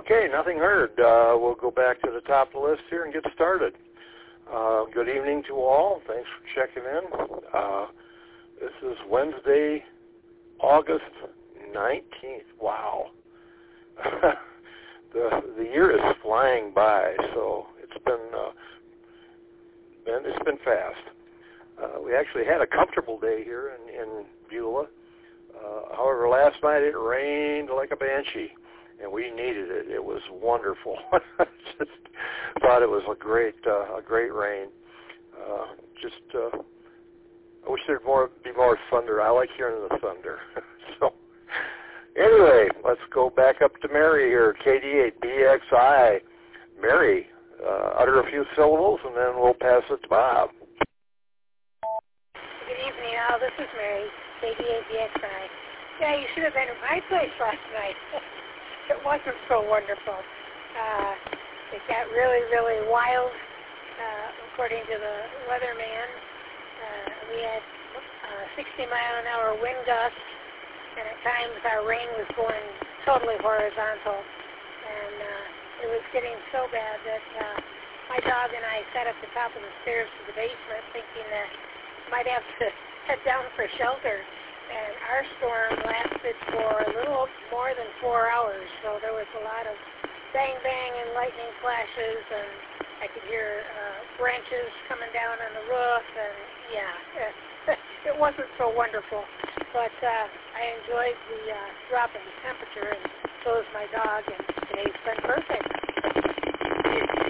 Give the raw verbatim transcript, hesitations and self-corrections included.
Okay, nothing heard. Uh, we'll go back to the top of the list here and get started. Uh, good evening to all. Thanks for checking in. Uh, this is Wednesday, August nineteenth. Wow. the the year is flying by, so it's been uh, been it's been fast. Uh, we actually had a comfortable day here in, in Beulah. Uh, however, last night it rained like a banshee, and we needed it. It was wonderful. Just thought it was a great uh, a great rain. Uh, just uh, I wish there'd more be more thunder. I like hearing the thunder. So anyway, let's go back up to Mary here. K D eight B X I. Mary, uh, utter a few syllables, and then we'll pass it to Bob. Good evening, Al. This is Mary, K D eight B X I. Yeah, you should have been at my place last night. It wasn't so wonderful. Uh, it got really, really wild, uh, according to the weatherman. Uh, we had uh, sixty mile an hour wind gusts, and at times our rain was going totally horizontal. And uh, it was getting so bad that uh, my dog and I sat at the top of the stairs to the basement thinking that might have to head down for shelter. And our storm lasted for a little more than four hours, so there was a lot of bang, bang, and lightning flashes, and I could hear uh, branches coming down on the roof, and yeah, it wasn't so wonderful. But uh, I enjoyed the uh, drop in temperature, and so is my dog, and today's been perfect.